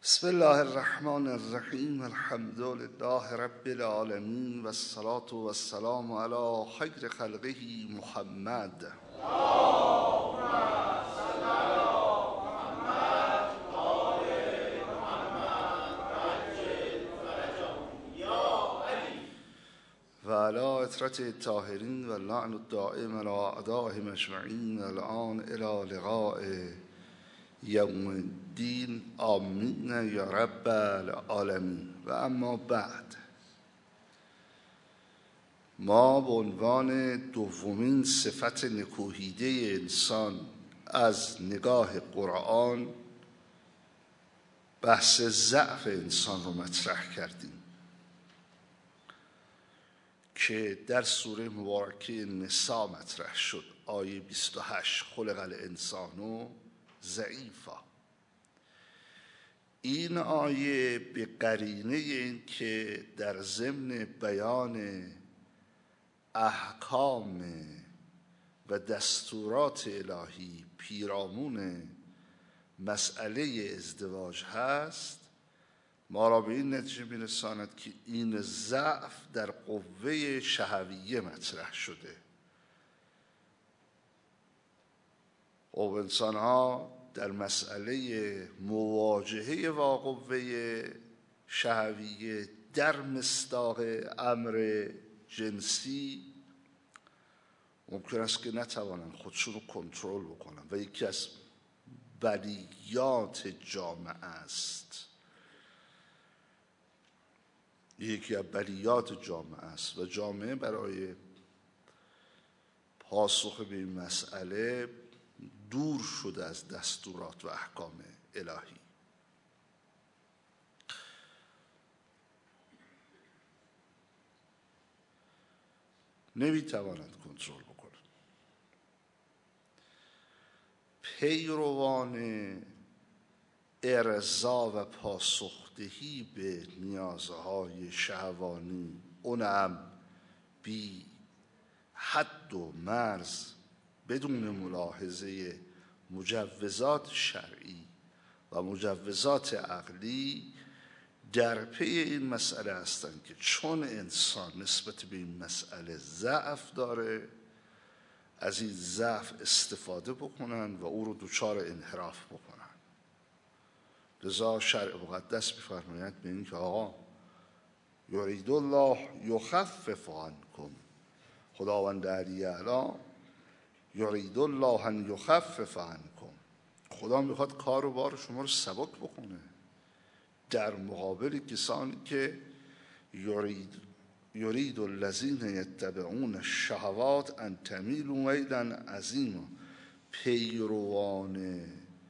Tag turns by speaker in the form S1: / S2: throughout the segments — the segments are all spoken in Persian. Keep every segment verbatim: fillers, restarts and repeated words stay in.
S1: بسم الله الرحمن الرحیم. الحمد لله رب العالمین و الصلاة و السلام علی خیر خلقه محمد. و علی اطرت الطاهرین و لعن الدائم علی اعدائهم اجمعین الان الی لقاء یوم الدین آمین یا رب العالمین. و اما بعد، ما به عنوان دومین صفت نکوهیده انسان از نگاه قرآن بحث ضعف انسان رو مطرح کردیم که در سوره مبارکه نساء مطرح شد، آیه بیست و هشت: خلق الانسان ضعیفا. این آیه به قرینه این که در ضمن بیان احکام و دستورات الهی پیرامون مسئله ازدواج هست، ما را به این نتیجه میرساند که این ضعف در قوه شهویه مطرح شده. و انسان ها در مسئله مواجهه با قوه شهویه در مصداق امر جنسی ممکن است که نتوانند خودشون رو کنترل بکنن و یکی از بلیات جامعه است یکی از بلیات جامعه است و جامعه برای پاسخ به این مسئله دور شده از دستورات و احکام الهی. نمیتواند کنترل بکنه. پیروان ارضا و پاسخدهی به نیازهای شهوانی، اونم بی حد و مرز، بدون ملاحظه مجوزات شرعی و مجوزات عقلی، در پی این مسئله هستند که چون انسان نسبت به این مسئله ضعف داره، از این ضعف استفاده بکنن و او رو دچار انحراف بکنن. لذا شرع مقدس می‌فرماید به این که آقا یرید الله یخفف عنکم، خداوند علی اعلی یرید الله ان یخفف عنکم، خدا میخواد کار و بار شما رو سبک بکنه، در مقابل کسانی که یرید یرید الذین یتبعون الشهوات ان تمیلوا میلا عظیما، پیروان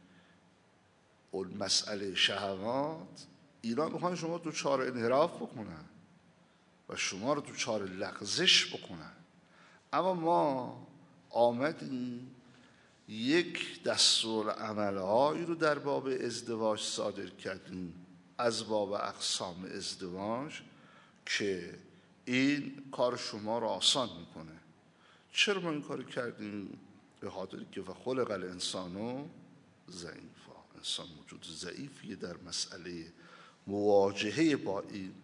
S1: مسئله شهوات اینا میخوان شما دوچار انحراف بکنن و شما رو دوچار لغزش بکنن. اما ما آمدیم یک دستورالعمل‌هایی رو در باب ازدواج صادر کردیم از باب اقسام ازدواج که این کار شما رو آسان میکنه. چرا ما این کار کردیم؟ به خاطر که و خلق الانسان ضعیفا، انسان موجود ضعیفیه در مسئله مواجهه با این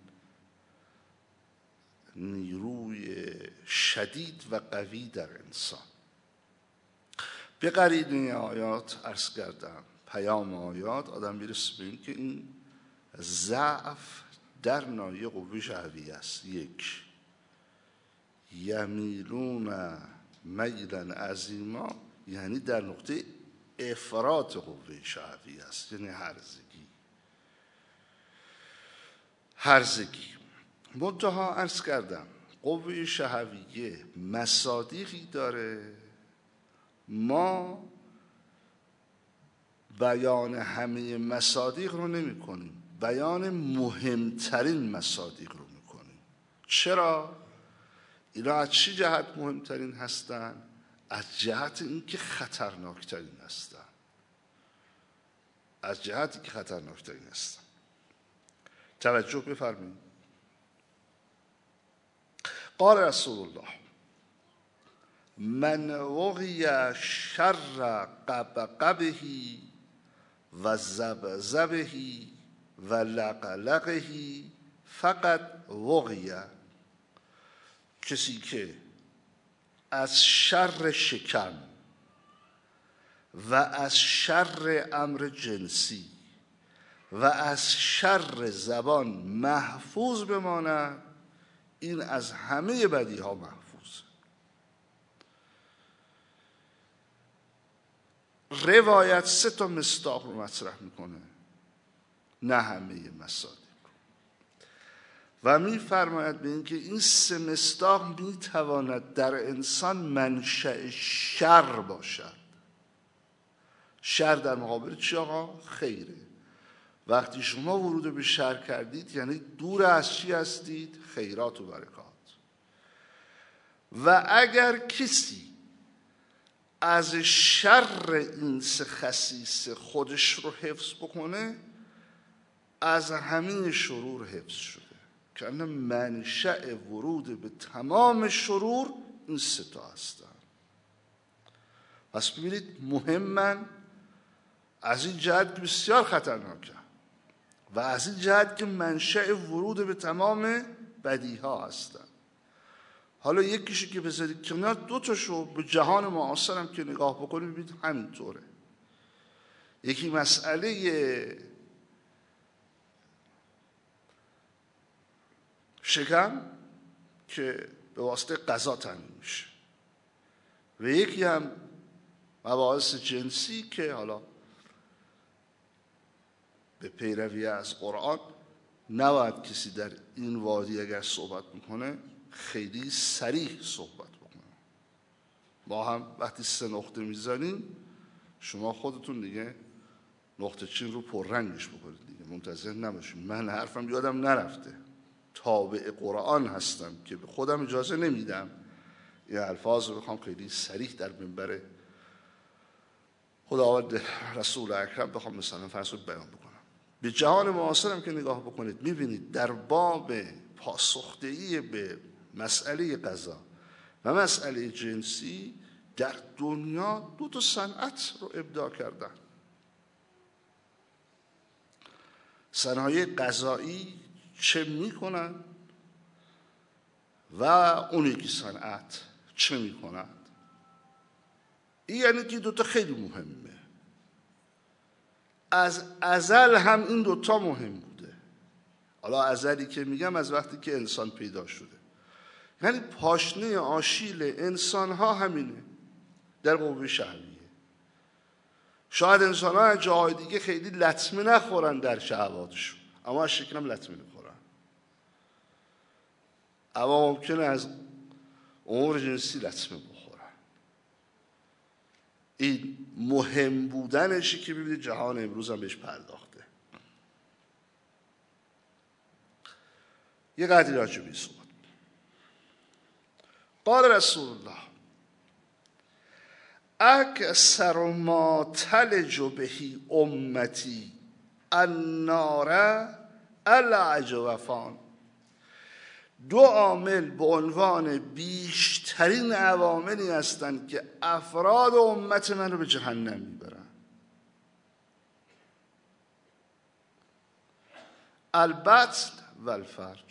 S1: نیروی شدید و قوی در انسان. به قرینه آیات عرض کردم، پیام آیات آدم میرسه به این که این ضعف در ناحیه قوه شهویه است. یک، یمیلون میلا عظیما، یعنی در نقطه افراط قوه شهویه است، یعنی هرزگی هرزگی منتها عرض کردم قوه شهویه مصادیقی داره. ما بیان همه مصادیق رو نمی کنیم، بیان مهمترین مصادیق رو می کنیم. چرا؟ اینا از چی جهت مهمترین هستن؟ از جهت اینکه خطرناکترین هستن از جهتی که خطرناکترین هستن. توجه بفرمایید. قال رسول الله من وقی شر قبقبه و زبزبه و لقلقه فقط وقیه، کسی که از شر شکم و از شر امر جنسی و از شر زبان محفوظ بماند، این از همه بدی ها محفوظ. روایت سه تا مصداق رو مطرح میکنه، نه همه مصادیق، و میفرماید به اینکه این سه مصداق میتواند در انسان منشأ شر باشد. شر در مقابل چی آقا؟ خیره. وقتی شما ورود به شر کردید یعنی دور از چی هستید؟ خیرات و برکات. و اگر کسی از شر این سه خصیصه خودش رو حفظ بکنه، از همین شرور حفظ شده، که ان منشأ ورود به تمام شرور این سه تا هستن. پس ببینید مهمن از این جهت که بسیار خطرناکه و از این جهت که منشأ ورود به تمام بدیها هستن. حالا یکیشو که بذارید کنار، دو تاشو به جهان معاصر هم که نگاه بکنید ببینید همینطوره. یکی مسئله شکم که به واسطه غذا تامین میشه، و یکی هم مباحث جنسی که حالا به پیروی از قرآن نباید کسی در این وادی اگر صحبت میکنه خیلی صریح صحبت بکنه. ما هم وقتی سه نقطه میزنیم شما خودتون دیگه نقطه چین رو پررنگش بکنید دیگه، منتظر نباشید. من حرفم یادم نرفته، تابع قرآن هستم که به خودم اجازه نمیدم این الفاظ رو بخوام خیلی صریح در منبر خداوند رسول اکرم بخوام مثلا فرض بیان بکنم. به جهان معاصرم که نگاه بکنید میبینید در باب پاسخدهی به مسئله غذا و مسئله جنسی در دنیا دو تا صنعت رو ابداع کردن. صنایع غذایی چه میکنن و اون یکی صنعت چه میکنند. این یعنی که دوتا خیلی مهمه. از ازل هم این دوتا مهم بوده. حالا ازلی که میگم از وقتی که انسان پیدا شده، یعنی پاشنه آشیل انسان ها همینه، در قوه شهویه. شاید انسان ها از جاهای دیگه خیلی لطمه نخورن در شهواتشون، اما از شکلم لطمه میخورن. اما ممکنه از امور جنسی لطمه بخورن. این مهم بودنشی که ببینید جهان امروز هم بهش پرداخته. یه قدری راجع به صحبت. قال رسول الله اکثر ما تلج بهی امتی النار العجوفان. دو عامل به عنوان بیشترین عواملی هستند که افراد امت من رو به جهنم میبرن. البطن و الفرج،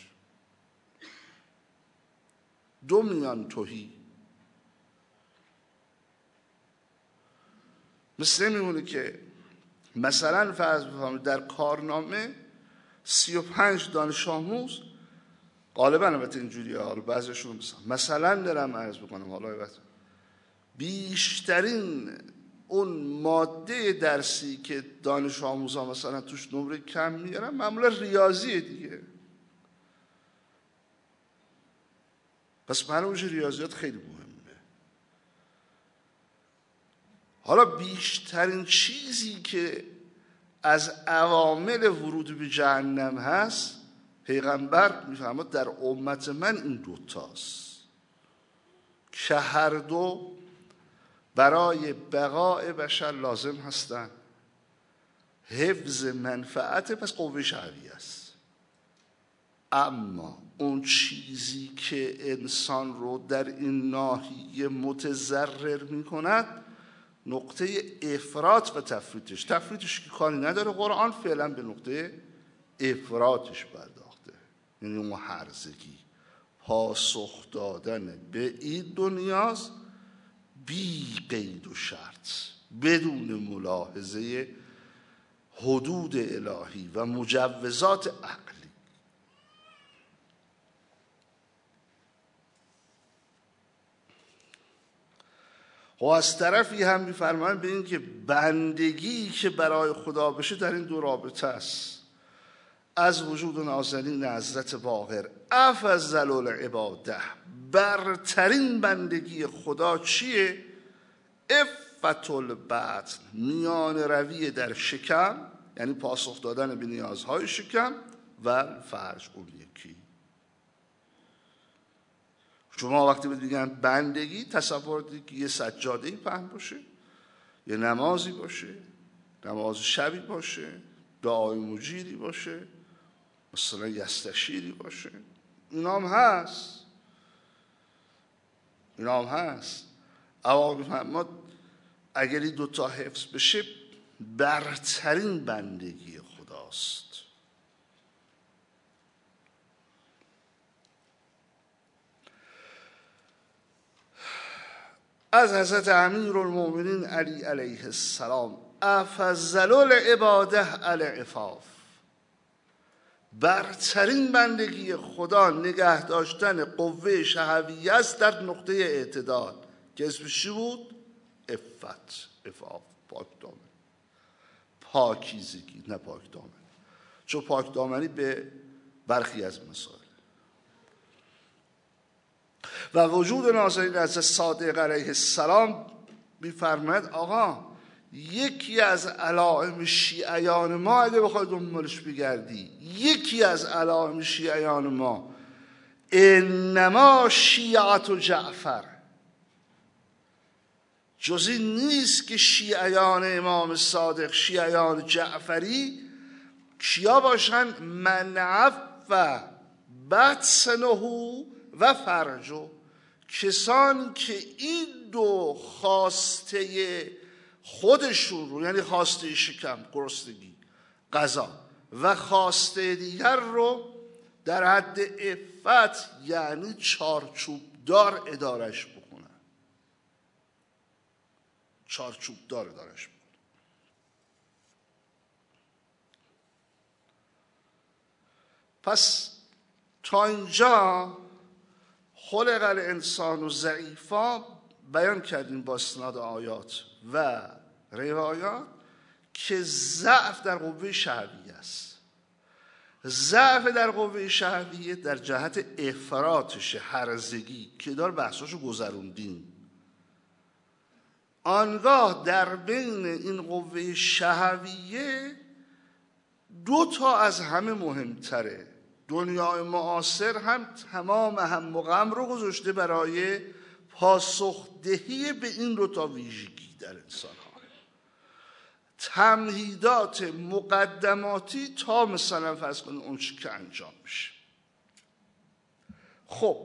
S1: دو میان توهی. مثل میمونه که مثلا فرض بفرمایید در کارنامه سی و پنج دانش آموز، غالبا البته اینجوریه، حالا بعضیشون مثلا مثلا دارم عرض بکنم، حالا البته بیشترین اون ماده درسی که دانش آموزا مثلا توش نمره کم میارن معمولا ریاضیه دیگه. پس معلومه ریاضیات خیلی مهمه. حالا بیشترین چیزی که از عوامل ورود به جهنم هست، پیغمبر میفرماد در امت من این دوتاست که هر دو برای بقای بشر لازم هستن. حفظ منفعت پس قوه شهویه است، اما اون چیزی که انسان رو در این ناحیه متضرر میکند نقطه افراط و تفریطش. تفریطش که کاری نداره قرآن، فعلا به نقطه افراطش پرداخته، یعنی اون هرزگی، پاسخ دادن به این دنیاست بی قید و شرط، بدون ملاحظه حدود الهی و مجوزات عقلی. و از طرفی هم می‌فرمایند به این که بندگی که برای خدا بشه در این دو رابطه است. از وجود نازنین حضرت باقر افضل العباده، برترین بندگی خدا چیه؟ عفت البطن، میان روی در شکم، یعنی پاسخ دادن به نیازهای شکم، و فرج اون یکی. شما وقتی میگن بندگی تصور کنید که یه سجاده‌ای پهن باشه، یه نمازی باشه، نماز شبی باشه، دعای مجیری باشه، مثلا یستشیری باشه، اینا هم هست، اینا هم هست. اما اگر این دوتا حفظ بشه برترین بندگی خداست. از حضرت امیرالمؤمنین علی علیه السلام افضل العباده العفاف، برترین بندگی خدا نگه داشتن قوه شهویه است در نقطه اعتدال که اسمش چی بود؟ عفت، عفاف، پاک دامن، پاکیزگی، نه پاک دامن، چون پاک دامنی به برخی از مسائل. و وجود نازنین حضرت صادق علیه السلام می‌فرماید آقا یکی از علائم شیعیان ما، اگه بخوای دنبالش بگردی، یکی از علائم شیعیان ما انما شیعت جعفر، جز این نیست که شیعیان امام صادق، شیعیان جعفری کیا باشن؟ من عف بطنه و فرجه، کسانی که این دو خواسته خودشون رو، یعنی خواسته شکم، گرسنگی، غذا، و خواسته دیگر رو در حد عفت، یعنی چارچوب دار ادارش بکنن، چارچوب دار ادارش بکنن. پس تا اینجا خلق الانسان ضعیفا بیان کردیم با اسناد آیات و روایات که ضعف در قوه شهویه است. ضعف در قوه شهویه در جهت افراطش، هرزگی که دار بحثاشو گذروندیم. آنگاه در بین این قوه شهویه دو تا از همه مهمتره. دنیای معاصر هم تمام هم و غم رو گذاشته برای پاسخدهی به این دو تا ویژگی در انسان ها، تمهیدات مقدماتی تا مثلا فرض کنید اون چی که انجام میشه. خب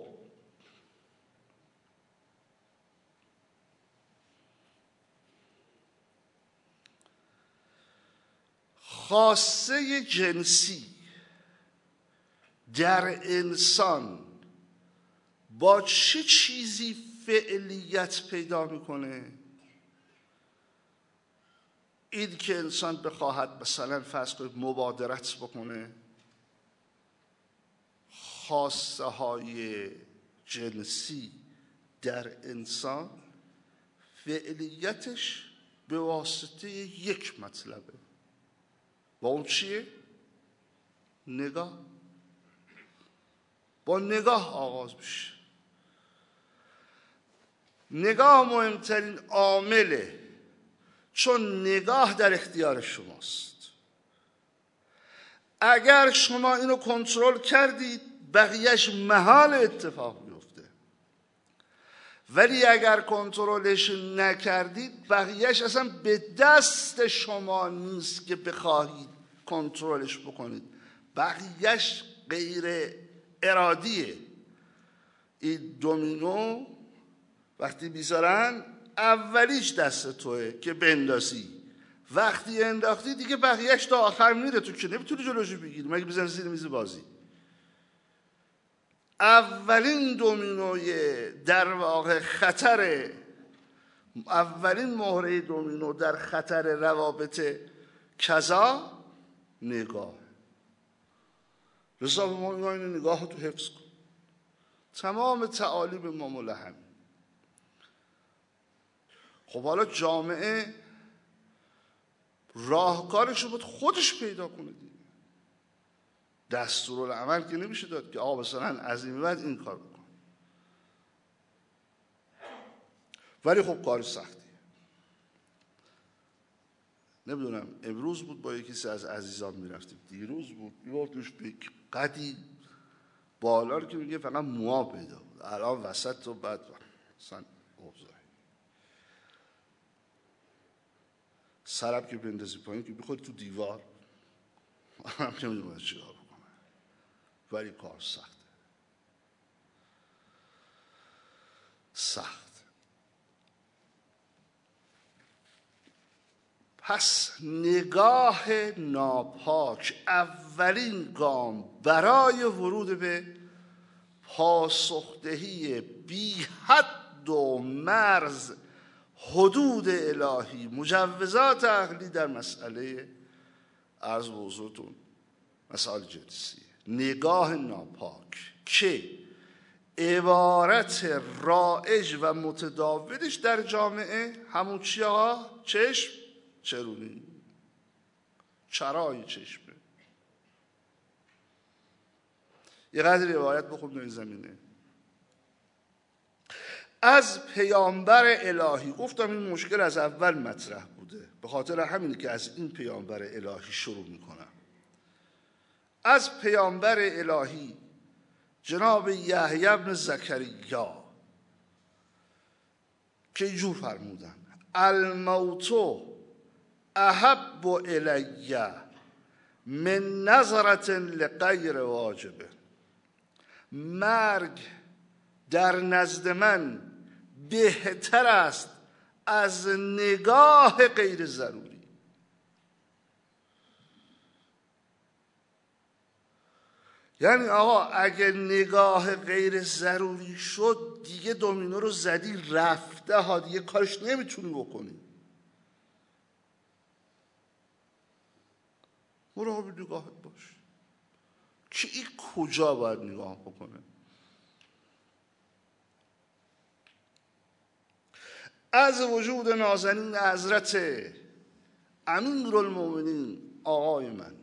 S1: خاصه جنسی در انسان با چه چیزی فعلیت پیدا میکنه؟ این که انسان بخواهد مثلا فرض کنید مبادرت بکنه، خاصه های جنسی در انسان فعلیتش به واسطه یک مطلبه، و اون چیه؟ نگاه. با نگاه آغاز میشه. نگاه مهمترین عامله، چون نگاه در اختیار شماست. اگر شما اینو کنترل کردید بقیهش محال اتفاق بیفته، ولی اگر کنترلش نکردید بقیهش اصلا به دست شما نیست که بخواهید کنترلش بکنید، بقیهش غیر ارادیه. این دومینو وقتی بیزارن اولیش دست توه که بندازی، وقتی انداختی دیگه بقیهش تا آخر میره، تو که نمیتونی جلوشو بگیری، مگه بزنی زیر میز بازی. اولین دومینوی در واقع خطر، اولین مهره دومینو در خطر روابط کذا نگاه. رضا ما میگن این نگاه رو تو حفظ کن. تمام تعالیم ما ملهم. خب حالا جامعه راهکارش رو باید خودش پیدا کنه دیگه. دستورالعمل که نمیشه داد که آقا مثلا از این بعد این کار بکن. ولی خب کار سختیه. نمیدونم امروز بود با یکی از عزیزان میرفتیم، دیروز بود، میگفتش قدی بالا رو که میگه فقط موها پیدا بود، الان وسط تو بعد مثلا اوضاعی سرم که بندازی پایین که بخوری تو دیوار، هم که میدونم چی کار بکنه. ولی کار سخته، سخت. پس نگاه ناپاک اولین گام برای ورود به پاسخدهی بی حد و مرز حدود الهی، مجوزات عقلی در مسئله عرض به حضورتون مسائل جنسی. نگاه ناپاک که عبارت رایج و متداولش در جامعه همون چی آقا؟ چشم چرونی، چرای چشمه. یه قدر روایت بخون در این زمینه از پیامبر الهی. گفتم این مشکل از اول مطرح بوده، به خاطر همینه که از این پیامبر الهی شروع میکنم. از پیامبر الهی جناب یحیی بن زکریا که اینجور فرمودن: الموت احب الی من نظرة لغیر واجبه. مرگ در نزد من بهتر است از نگاه غیر ضروری. یعنی آقا اگه نگاه غیر ضروری شد دیگه دومینو رو زدی رفته ها، دیگه کارش نمیتونی بکنی. مراقب نگاهت باش که این کجا باید نگاه بکنه. از وجود نازنین حضرت امیرالمومنین آقای من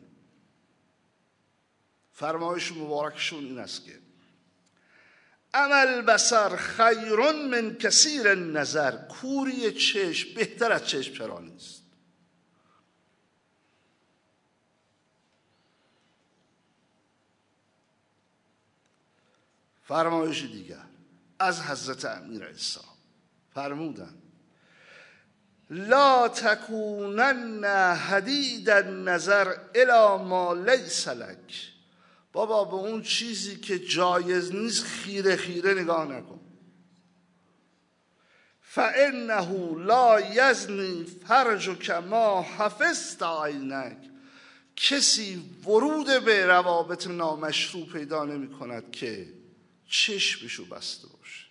S1: فرمایش مبارکشون این است که عمل بصر خیر من کثیر نظر. کوری چشم بهتر از چشم چرانی است. فرمایش دیگر از حضرت امیر عیسی فرمودند: لا تکونن حدید النظر الی ما لیس لک. بابا به اون چیزی که جایز نیست خیره خیره نگاه نکن. فانه لا یزنی فرجک ما حفظت عینک. کسی ورود به روابط نامشروع پیدا نمی کند که چشمشو بسته باشه.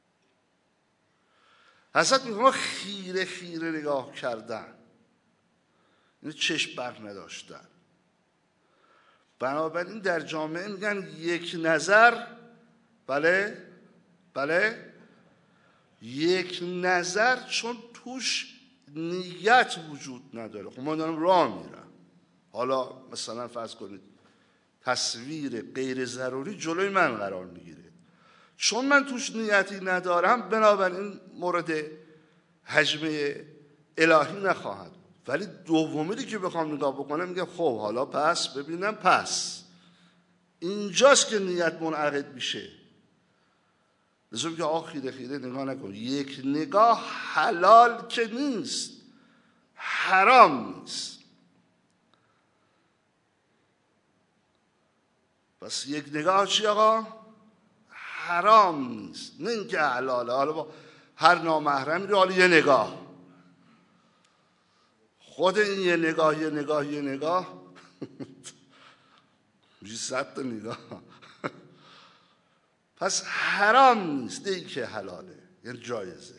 S1: حضرت میگه خیره خیره نگاه کردن، این چشم بر نداشتن. بنابراین در جامعه میگن یک نظر، بله بله یک نظر، چون توش نیت وجود نداره. خب من دارم راه میرم، حالا مثلا فرض کنید تصویر غیر ضروری جلوی من قرار میگیره، چون من توش نیتی ندارم بنابراین مورد حجمه الهی نخواهد. ولی دومی که بخوام نگاه بکنم میگم خب حالا پس ببینم، پس اینجاست که نیت منعقد میشه. لازم که آخ خیره خیره نگاه نکن. یک نگاه حلال که نیست، حرام نیست. پس یک نگاه چی آقا؟ حرام نیست، نه اینکه حلاله. حالا با هر نامحرمی رو حالا یه نگاه. خود این یه نگاه یه نگاه یه نگاه میشه صد تا نگاه. پس حرام نیست، نه که حلاله، یعنی جایزه.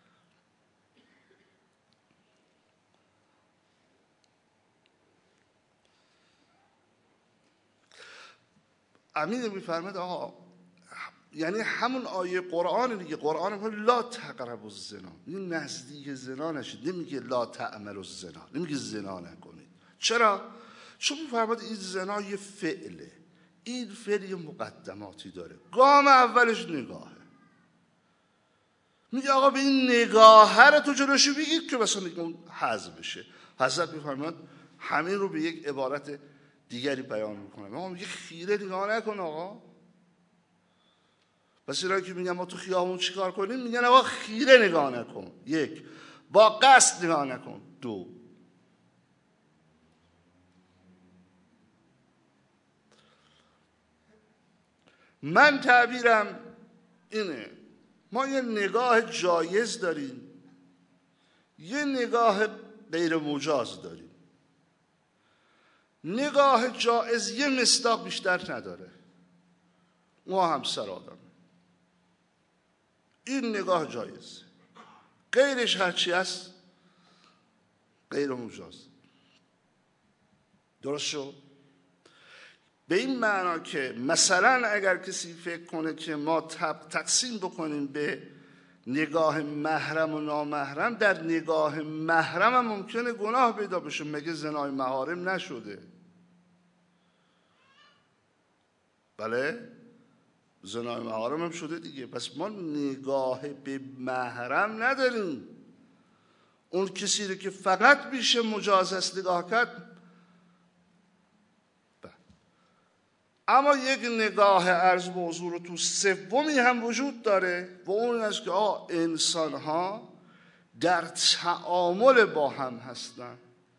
S1: امین میفرماد آقا یعنی همون آیه قرآن دیگه، قرآن میگه لا تقربوا الزنا، این نزدیک زنا نشید، نمیگه لا تعملوا الزنا، نمیگه زنا نکنید. چرا؟ چون میفرماد این زنا یه فعله، این فعل یه مقدماتی داره. گام اولش نگاهه. میگه آقا به این نگاهه رو تو جلوشو بگید که مثلا اون حذف بشه. حضرت میفرماد همین رو به یک عبارت دیگری بیان میکنه. ما میگه خیره نگاه نکن آقا. پس اینا که میگن ما تو خیابون چیکار کنیم، میگن آقا خیره نگاه نکن. یک، با قصد نگاه نکن. دو، من تعبیرم اینه، ما یه نگاه جایز داریم، یه نگاه غیر مجاز داریم. نگاه جایز یه مصداق بیشتر نداره، ما همسر آدم، این نگاه جایز، غیرش هرچی هست غیر مجاز. درست شد؟ به این معنا که مثلا اگر کسی فکر کنه که ما تقسیم بکنیم به نگاه محرم و نامحرم، در نگاه محرم هم ممکنه گناه پیدا بشه، مگه زنای محارم نشده؟ بله زنای محارم هم شده دیگه. پس ما نگاه به محرم نداریم. اون کسی رو که فقط میشه مجاز است نگاه کرد. اما یک نگاه عرض به حضور تو سومی هم وجود داره و اون است که آقا انسان ها در تعامل با هم هستن.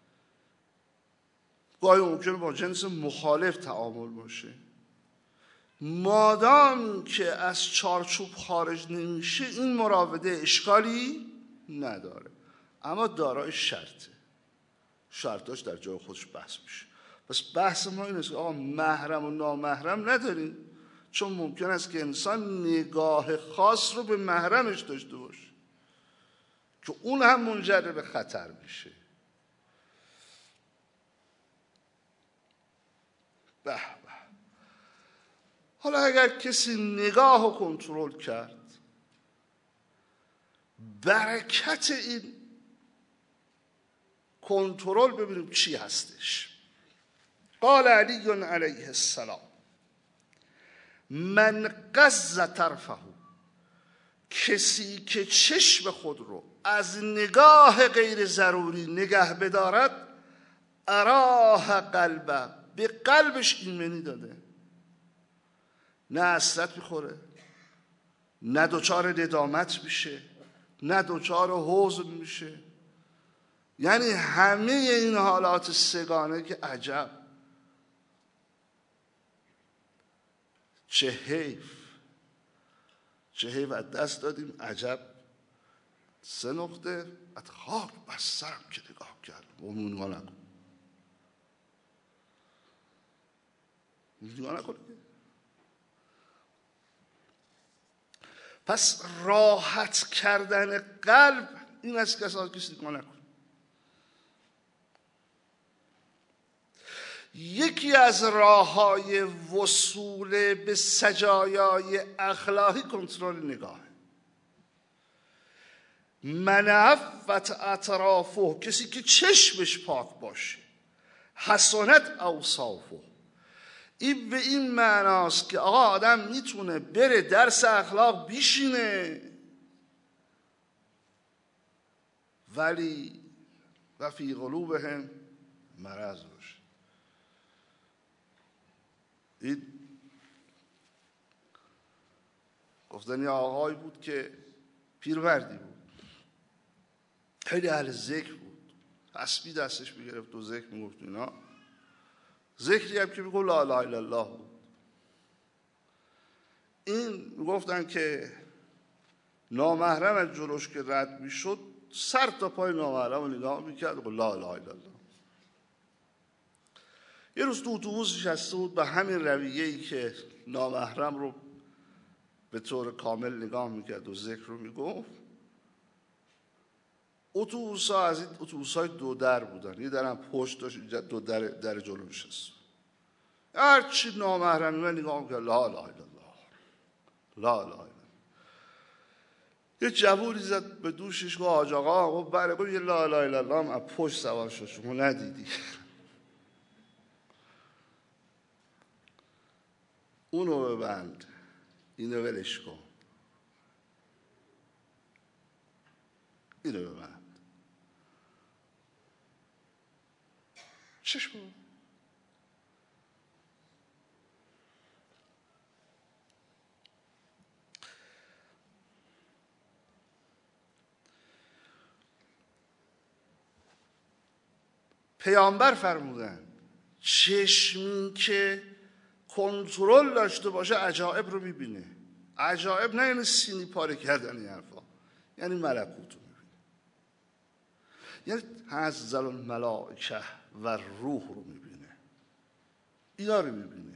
S1: گاهی ممکنه با جنس مخالف تعامل باشه، مادام که از چارچوب خارج نمیشه این مراوده اشکالی نداره، اما دارای شرطه، شرطاش در جای خودش بحث میشه. پس بحث ما این است که آقا محرم و نامحرم نداریم، چون ممکن است که انسان نگاه خاص رو به محرمش داشته باشه که اون هم منجر به خطر میشه. به به. حالا اگر کسی نگاه رو کنترل کرد، برکت این کنترل ببینیم چی هستش. قال علی علیه السلام من غض طرفه، کسی که چشم خود رو از نگاه غیر ضروری نگه بدارد، اراه قلبه، به قلبش ایمنی داده، نه حسرت میخوره، نه دوچار ندامت میشه، نه دوچار حزن میشه. یعنی همه این حالات سگانه که عجب، چه حیف، چه حیف از دست دادیم، عجب. سه نقطه از خاک بر سرم که نگاه کرد مومون ها نکن، نگاه نکن. پس راحت کردن قلب این است که اصلا کسی نگاه نکن. یکی از راه‌های وصول به سجایای اخلاقی کنترل نگاه. من عفت اطرافه، کسی که چشمش پاک باشه، حسنت اوصافه، این به این معناست که آقا آدم میتونه بره درس اخلاق بیشینه ولی و فی قلوبهم مرض باشه. این گفتن یه آقایی بود که پیروردی بود، خیلی اهل ذکر بود، تسبیح دستش میگرفت و ذکر میگفت اینا، ذکری هم که میگفت لا اله الا الله بود. این میگفتن که نامحرم از جلوش که رد میشد سر تا پای نامحرم رو نگاه میکرد و لا اله الا الله. یه روز تو اتوبوس نشسته بود، به همین رویه‌ای که نامحرم رو به طور کامل نگاه میکرد و ذکر رو میگفت. اتوبوس ها از این اتوبوس های دو در بودن، یه درم پشت داشت، دو در در جلو نشست. هر چی نامحرمی من نگاه میکرد لا اله الا الله، لا اله الا الله. یه جوونی زد به دوشش گفت حاج آقا، گفت بله، گفت یه لا اله الا الله هم از پشت سوار شد، شما ندیدی؟ اونو ببند، اینو ولش کن، اینو ببند. چشم پیامبر فرمودن چشمی که کنترل داشته باشه عجایب رو میبینه. عجایب نه یعنی سینی پاره کردن این حرفا، یعنی ملکوت رو میبینه، یعنی تنزل الملائکه و روح رو میبینه، اینا رو میبینه.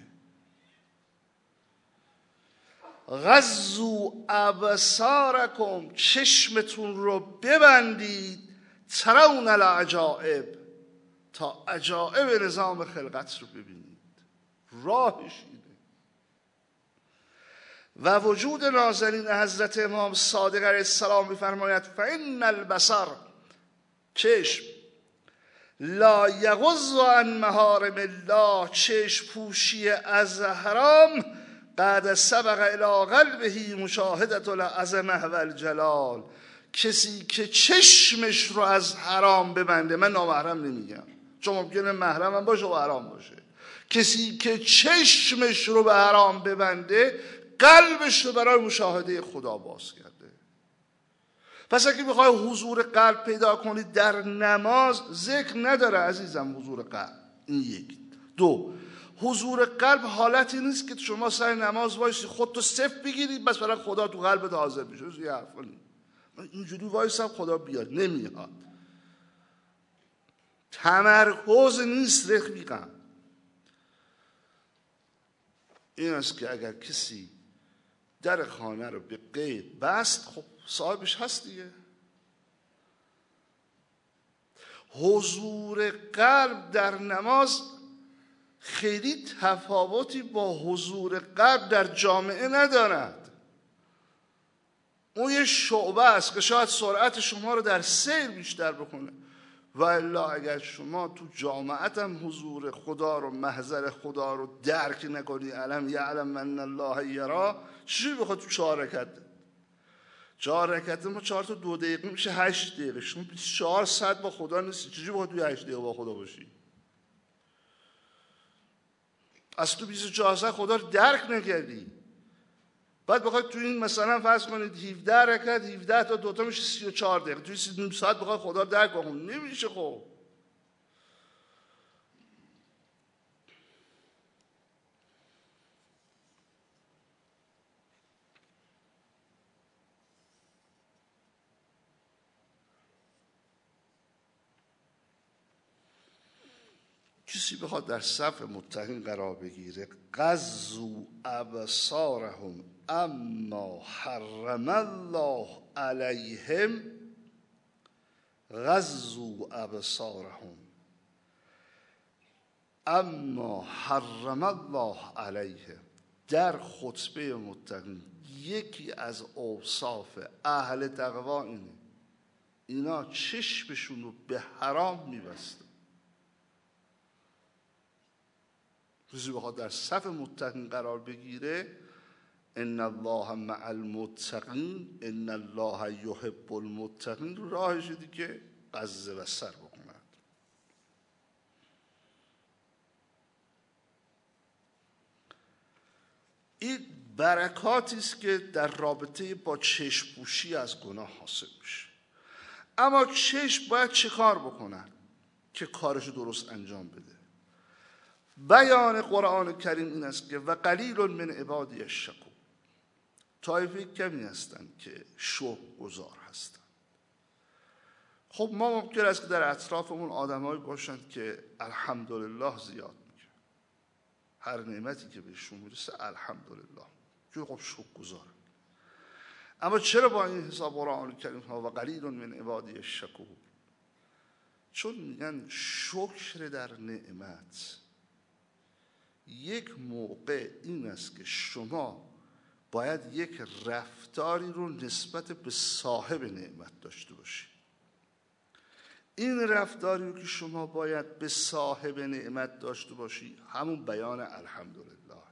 S1: غضوا ابصارکم، چشمتون رو ببندید، ترون العجائب، تا عجائب نظام خلقت رو ببینید. راهش اینه. و وجود نازنین حضرت امام صادق علیه السلام میفرماید فإن البصر، چشم، لا یغض عن محارم الله، چشم پوشی از حرام، قد سبق الی قلبه مشاهدة العظمه و الجلال. کسی که چشمش رو از حرام ببنده، من نامحرم نمیگم چون ممکنه محرم هم باشه و حرام باشه، کسی که چشمش رو به حرام ببنده، قلبش رو برای مشاهده خدا باز کرده. پس اگه بخوای حضور قلب پیدا کنی در نماز، ذکر نداره عزیزم حضور قلب. این یک. دو، حضور قلب حالتی نیست که شما سر نماز وایسی خودتو صفر بگیری بس برای خدا تو قلبت حاضر بشه. یه حرفا نیست. اینجوری وایسم خدا بیاد، نمیاد. تمرکز نیست رفیقم. این است که اگر کسی در خانه رو به غیب بست، خب صاحبش هست دیگه. حضور قلب در نماز خیلی تفاوتی با حضور قلب در جامعه ندارد. اون یه شعبه است که شاید سرعت شما رو در سیر بیشتر بکنه، و الا اگر شما تو جامعت هم حضور خدا رو، محضر خدا رو درک نکنی، علم یعلم من الله یرا، چجوری بخواد تو چهار رکعت؟ چهار رکعت ما چهار تا دو دقیقه میشه هشت دقیقه، شما بیست و چهار ساعت با خدا نیستی، چجوری بخواد توی هشت دقیقه با خدا باشی؟ از تو بیست و چهار ساعت خدا رو درک نکردی، بعد بخواید تو این مثلا فرض کنید هفده رکعت، هفده تا دوتا میشه سی و چهار دقیقه، توی سی نیم ساعت بخواید خدا رو درک کنید، نمیشه. خب کسی بخواد در صف متقین قرار بگیره، غضوا ابصارهم اما حرم الله علیهم، غضوا ابصارهم اما حرم الله علیهم، در خطبه متقین یکی از اوصاف اهل تقوا اینه، اینا چشمشون رو به حرام میبستن. کسی بخواد در صف متقین قرار بگیره، ان الله مع المتقین ان الله یحب المتقین، راهش دیگه که غض بصر بکند. این برکاتی است که در رابطه با چشم پوشی از گناه حاصل میشه. اما چشم باید چه کار بکنن که کارش درست انجام بده؟ بیان قرآن کریم این است که و قلیل من عبادی الشکور، طایفه کمی هستند که شکرگزار هستند. خب ما ممکن است که در اطرافمون آدمایی باشند که الحمدلله زیاد میگن، هر نعمتی که بهشون میرسه الحمدلله، که خب شکرگزارن. اما چرا با این حساب قرآن کریم ها و قلیل من عبادی الشکور؟ چون میگن شکر در نعمت یک موقع این است که شما باید یک رفتاری رو نسبت به صاحب نعمت داشته باشید. این رفتاری رو که شما باید به صاحب نعمت داشته باشی همون بیان الحمدلله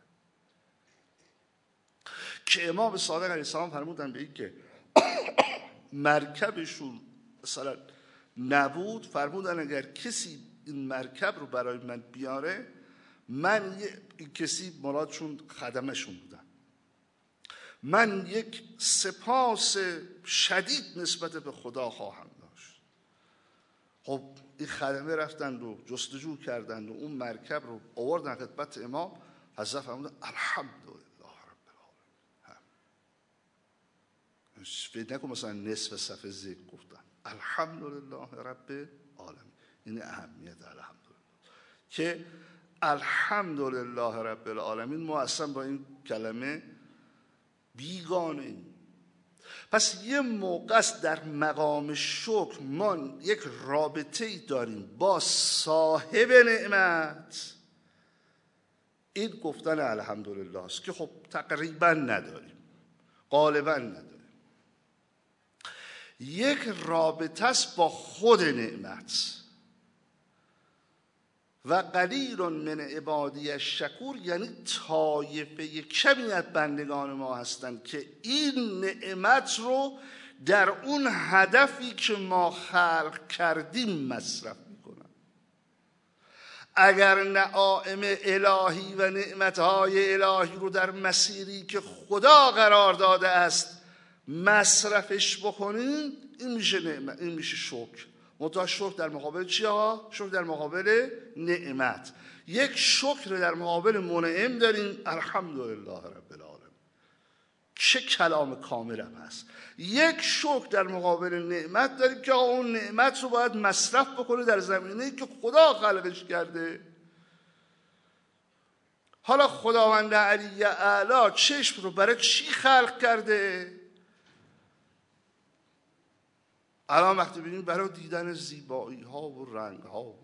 S1: که امام صادق علیه السلام فرمودن به این که مرکبشون مثلا نبود، فرمودن اگر کسی این مرکب رو برای من بیاره، من یک کسی مرادشون خدمشون بودن، من یک سپاس شدید نسبت به خدا خواهم داشت. خب این خدمه رفتند و جستجو کردند و اون مرکب رو آوردن خدمت امام. حضرت فرمودن الحمدلله رب العالمین. فکر نکن مثلا نصف صفحه ذکر گفتن الحمدلله رب العالمین. این اهمیت الحمدلله که الحمدلله رب العالمین ما اصلا با این کلمه بیگانه ایم. پس یه موقع است در مقام شکر ما یک رابطه ای داریم با صاحب نعمت، این گفتن الحمدلله است که خب تقریبا نداریم، غالبا نداریم. یک رابطه است با خود نعمت و قلیل من عبادی الشکور، یعنی طایفه کمی از بندگان ما هستند که این نعمت رو در اون هدفی که ما خلق کردیم مصرف میکنن. اگر نعائم الهی و نعمتهای الهی رو در مسیری که خدا قرار داده است مصرفش بکنین، این میشه نعمت، این میشه شکر. منتها شکر در مقابل چی ها؟ شکر در مقابل نعمت. یک شکر در مقابل منعم داریم الحمدلله رب العالمین. چه کلام کامل هم هست. یک شکر در مقابل نعمت داریم که اون نعمت رو باید مصرف بکنه در زمینه‌ای که خدا خلقش کرده. حالا خداوند علی اعلی چشم رو برای چی خلق کرده؟ الان وقتی ببینیم برای دیدن زیبایی ها و رنگ ها و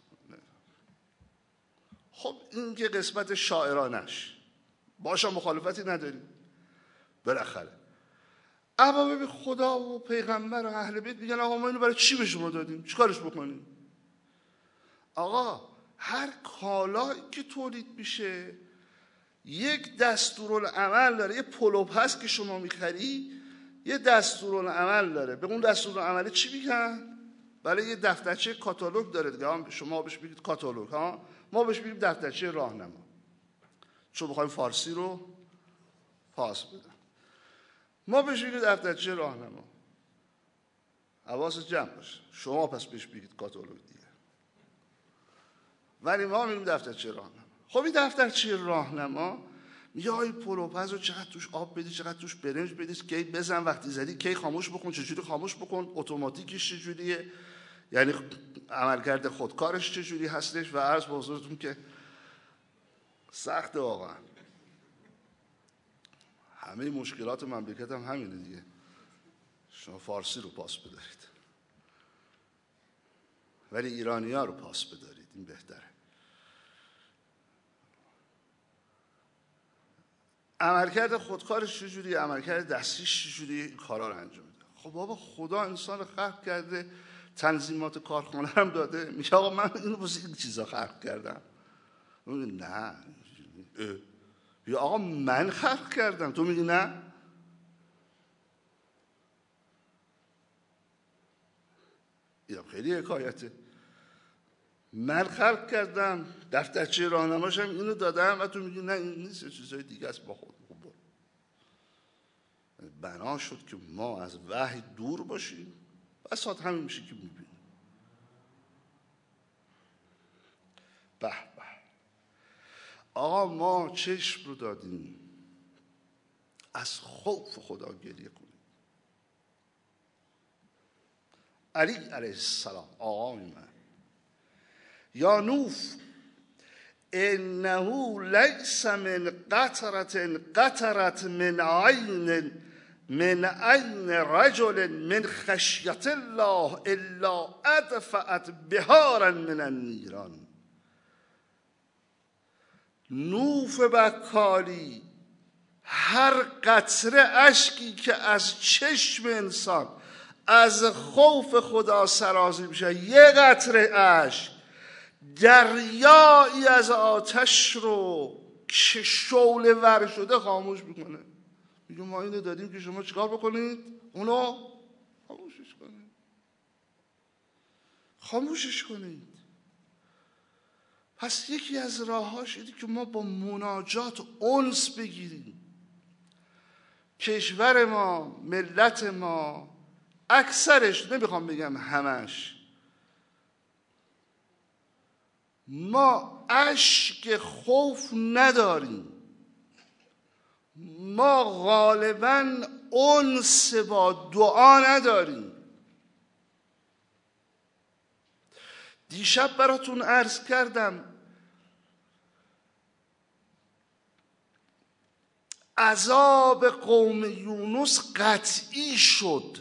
S1: خب این که قسمت شاعرانش باشا مخالفتی نداریم بالاخره. اما ببین خدا و پیغمبر و اهل بیت میگن آقا ما اینو برای چی به شما دادیم؟ چیکارش بکنیم؟ آقا هر کالایی که تولید میشه یک دستورالعمل داره. یه پلوپ هست که شما میخری، یه دستورالعمل داره. به اون دستورالعمل چی میگن؟ برای یه دفترچه کاتالوگ داره دیگه. شما بهش میگید کاتالوگ، ها ما بهش میگیم دفترچه راهنما، چون بخوایم فارسی رو پاس بدن. ما بهش میگیم دفترچه راهنما. حواست جمع باشه. شما پس بهش میگید کاتالوگ دیگه، ولی ما میگیم دفترچه راهنما. خب این دفترچه راهنما میگه آی پروپز رو چقدر توش آب بدی، چقدر توش برنج بدی، کی بزن، وقتی زدی کی خاموش بکن، چجوری خاموش بکن، اتوماتیکش چجوریه، یعنی عملکرد خودکارش چجوری هستش. و عرض به حضورتون که سخته واقعا. همه مشکلات مملکت هم همینه دیگه. شما فارسی رو پاس بدارید ولی ایرانی ها رو پاس بدارید، این بهتره. عملکرد خودکارش چجوری، عملکرد دستیش چجوری، این کارا رو انجام میده. خب بابا خدا انسان رو خلق کرده، تنظیمات کارخانه هم داده، میگه آقا من اینو واسه این چیزا خلق کردم. میگه نه. یا آقا من خلق کردم، تو میگی نه. اینم خیلی حکایته. من خلق کردم، دفترچه راهنماشم اینو دادم و تو میگی نه این نیست، چیزای دیگه است. با خود بنا شد که ما از وحی دور باشیم. بساط همین میشه که میبینیم. به به آقا ما چشم رو دادیم از خوف خدا گریه کنیم. علی علیه السلام آقای من، یا نوح انه لیس من قطرت قطرت من عین من عین رجل من خشیت الله الا ادفعت بهارا من النیران. نوف بکالی، هر قطره اشکی که از چشم انسان از خوف خدا سرازیر میشه، یه قطره اشک دریایی از آتش رو که شعله ور شده خاموش میکنه. میگه ما اینو دادیم که شما چیکار بکنید؟ اونو خاموشش کنید، خاموشش کنید. پس یکی از راهاش اینه که ما با مناجات انس بگیریم. کشور ما، ملت ما، اکثرش، نمیخوام بگم همش، ما اشک خوف نداریم. ما غالباً انس با دعا نداریم. دیشب براتون عرض کردم عذاب قوم یونس قطعی شد،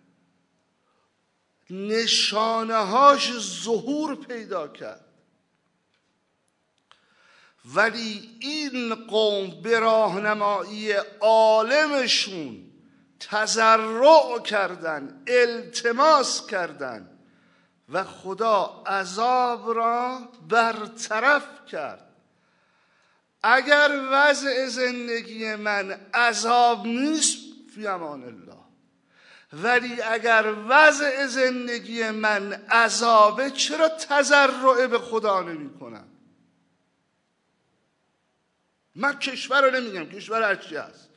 S1: نشانه هاش ظهور پیدا کرد، ولی این قوم به راهنمایی عالمشون تضرع کردن، التماس کردن و خدا عذاب را برطرف کرد. اگر وضع زندگی من عذاب نیست فی امان الله، ولی اگر وضع زندگی من عذابه چرا تضرع به خدا نمی کنم؟ من کشور رو نمیگم، کشور هرچی هست.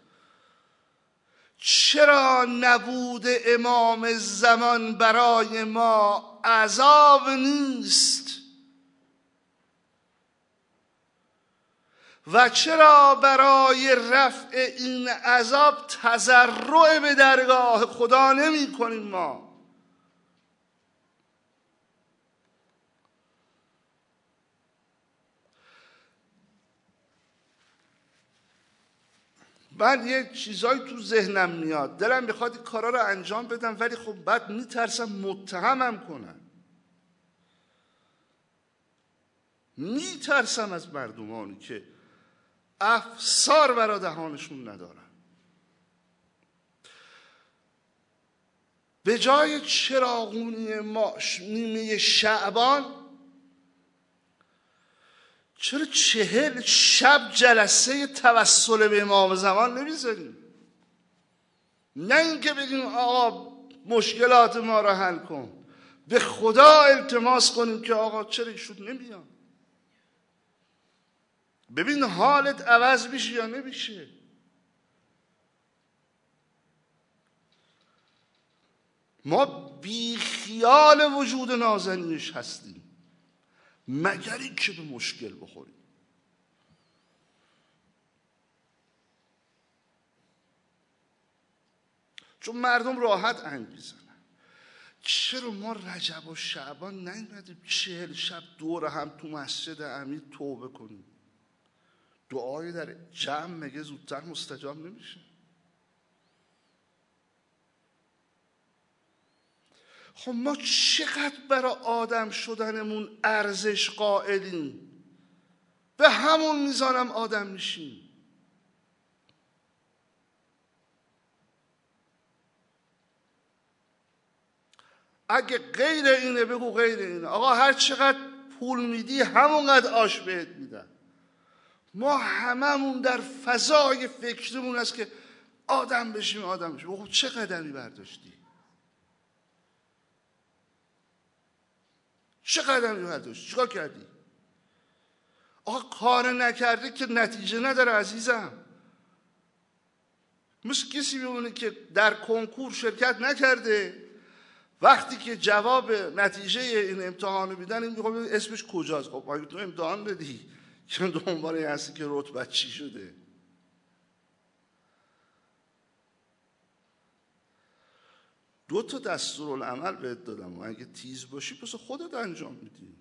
S1: چرا نبود امام زمان برای ما عذاب نیست؟ و چرا برای رفع این عذاب تضرع به درگاه خدا نمی کنیم ما؟ من یه چیزایی تو ذهنم میاد، دلم میخواد این کارا رو انجام بدم، ولی خب بعد میترسم متهمم کنن. میترسم از مردمانی که افسار برا دهانشون ندارن. به جای چراغونی ما نیمه شعبان چرا چهل شب جلسه توسل به امام زمان نمیذاریم؟ نه اینکه بگیم آقا مشکلات ما را حل کن، به خدا التماس کنیم که آقا چرا ایشون نمیان؟ ببین حالت عوض میشه یا نمیشه. ما بی خیال وجود نازنینش هستیم مگر این که به مشکل بخوریم. چون مردم راحت انگ میزنن. چرا ما رجب و شعبان نیومدیم چهل شب دور هم تو مسجد امیر توبه کنیم؟ دعای در جمع مگه زودتر مستجاب نمیشه؟ خب ما چقدر برای آدم شدنمون ارزش قائلیم، به همون میزانم آدم میشیم. اگه غیر اینه بگو غیر اینه. آقا هر چقدر پول میدی همونقدر آش بهت میدن. ما هممون در فضای فکرمون هست که آدم بشیم آدم بشیم. خب چه قدمی برداشتی؟ چه قدمی برداشتی؟ چیکار کردی؟ آقا کار نکردی که نتیجه نداره عزیزم. مثل کسی بمونه که در کنکور شرکت نکرده، وقتی که جواب نتیجه این امتحان رو میدن این میگه اسمش کجاست؟ خب اگه تو امتحان بدی چون دنبال این هستی که رتبت چی شده. دو تا دستورالعمل بهت دادم و اگه تیز باشی پس خودت انجام میدی.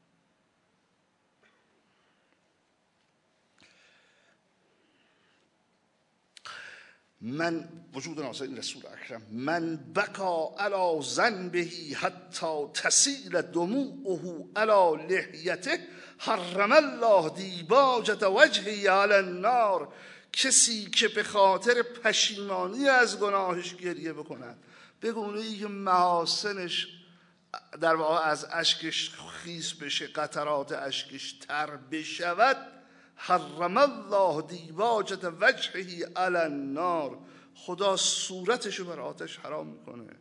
S1: من وجود ناصر رسول اکرم من بکا علی ذنبه حتی تسیل دموعه علی لحیته حرم الله دیباجة وجهه علی النار. کسی که به خاطر پشیمانی از گناهش گریه بکند، به گونه‌ای که محاسنش در واقع از اشکش خیس بشه، قطرات اشکش تر بشود، حرم الله دیباجة وجهه علی النار، خدا صورتشو بر آتش حرام میکنه.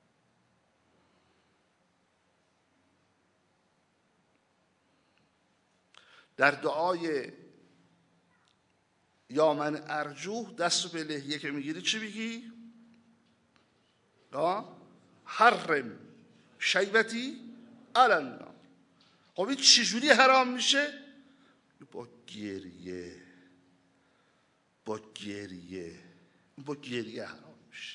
S1: در دعای یا من ارجوه دستو به لحیه که میگیری چی بگی؟ حرم شیبتی علی النار. خب این چجوری حرام میشه؟ با گریه، با گریه با گریه حرام میشه.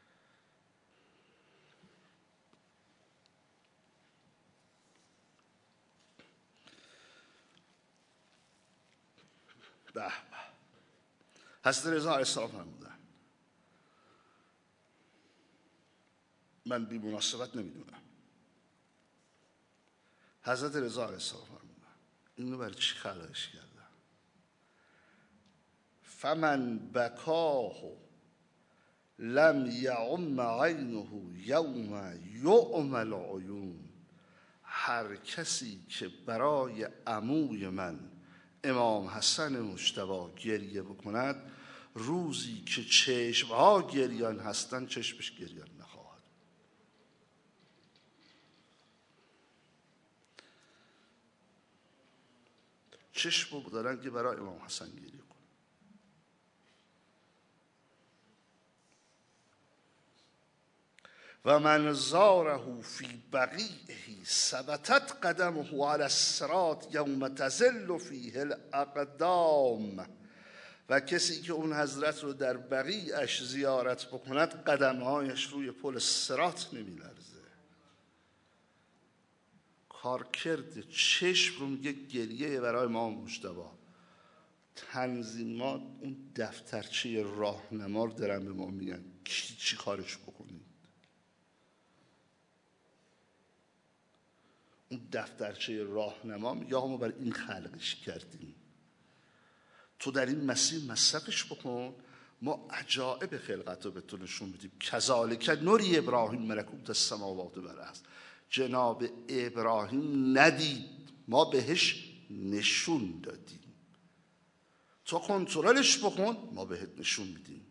S1: به به. حضرت رضا علیه السلام فرمودن، من بی مناسبت نمیدونم، حضرت رضا علیه السلام فرمودن اینو برای چی خلقش کردن؟ فمن بکاه لم یعم عینه یوم یعم العیون. هر کسی که برای عموی من امام حسن مجتبی گریه بکند، روزی که چشمها گریان هستند چشمش گریان نخواهد. چشم رو دارن که برای امام حسن گریه کن. و من زاره فی بقیعه ثبتت قدمه علی الصراط یوم تزل فیه الاقدام. و کسی که اون حضرت رو در بقیعش زیارت بکند، قدمهایش روی پل صراط نمیلرزه. کارکرد چشم رو میگه گریه برای امام مجتبی. تنظیمات اون دفترچه راهنما رو دارن به ما میگن کی چی کارش بکنید. اون دفترچه راهنما میگه آقا ما برای این خلقش کردیم، تو در این مسیر مصرفش بکن، ما عجائب خلقت رو به تو نشون میدیم. کذالک نوری ابراهیم ملکوت السماوات والارض. جناب ابراهیم ندید، ما بهش نشون دادیم. تو کنترلش بکن، ما بهت نشون میدیم.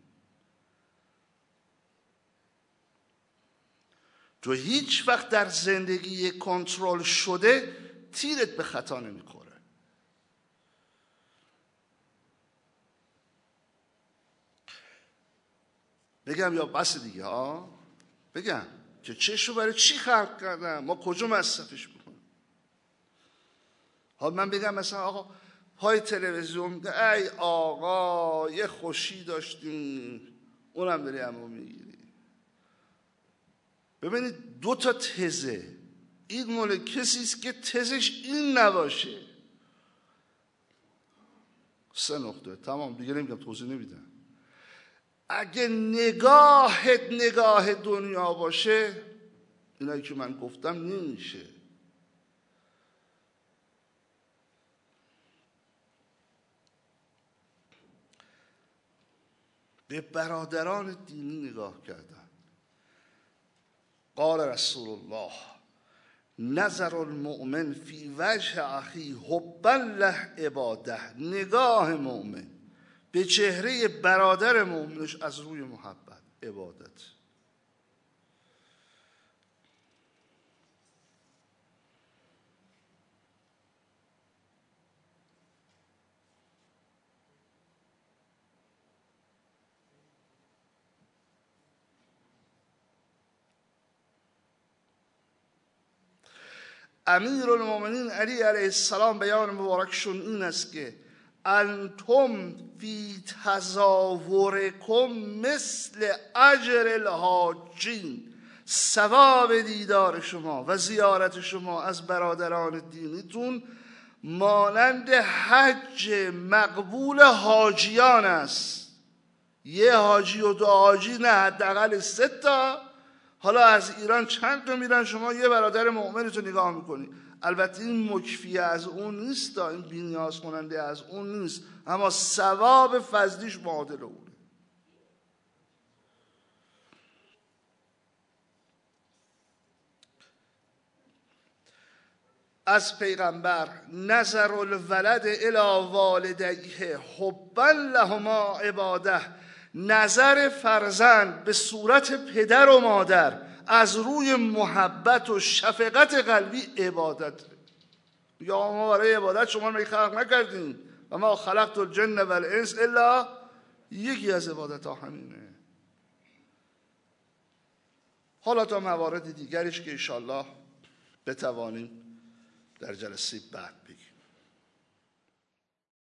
S1: تو هیچ وقت در زندگی کنترل شده تیرت به خطا نمیخوره. بگم یا بس دیگه ها؟ بگم که چشو برای چی خلق کردم، ما کجا مصرفش بکنیم؟ حالا من بگم مثلا آقا پای تلویزیون ای آقا یه خوشی داشتیم اونم داری همو میگیری. ببینید دو تا تزه، این مال کسی است که تزش این نباشه. سه نقطه تمام، دیگه نمیگم، توضیح نمیدم. اگه نگاهت نگاه دنیا باشه، اینایی که من گفتم نمیشه. به برادران دینی نگاه کردن. قال رسول الله نظر المؤمن فی وجه اخی حبا له عباده. نگاه مؤمن به چهره برادر مؤمنش از روی محبت، عبادت. امیرالمومنین علی علیه السلام بیان مبارکشون این است که انتم فی تزاورکم مثل اجر الحاجین ثواب دیدار شما و زیارت شما از برادران دینیتون مانند حج مقبول حاجیان است. یه حاجی و دو حاجی نه، حداقل سه تا. حالا از ایران چند تا میرن، شما یه برادر مؤمنتو نگاه میکنی. البته این مکفیه از اون نیست، این بی‌نیاز کننده از اون نیست، اما ثواب فضلیش معادل اونه. از پیغمبر نظر الولد الی والدیه حبا لهما عباده، نظر فرزند به صورت پدر و مادر از روی محبت و شفقت قلبی عبادت. یا ما برای عبادت شما رو خلق نکردیم و ما خلقت الجن و الانس الا، یکی از عبادت ها همینه. حالا تا موارد دیگرش که انشاءالله بتوانیم در جلسه بعد بگیم.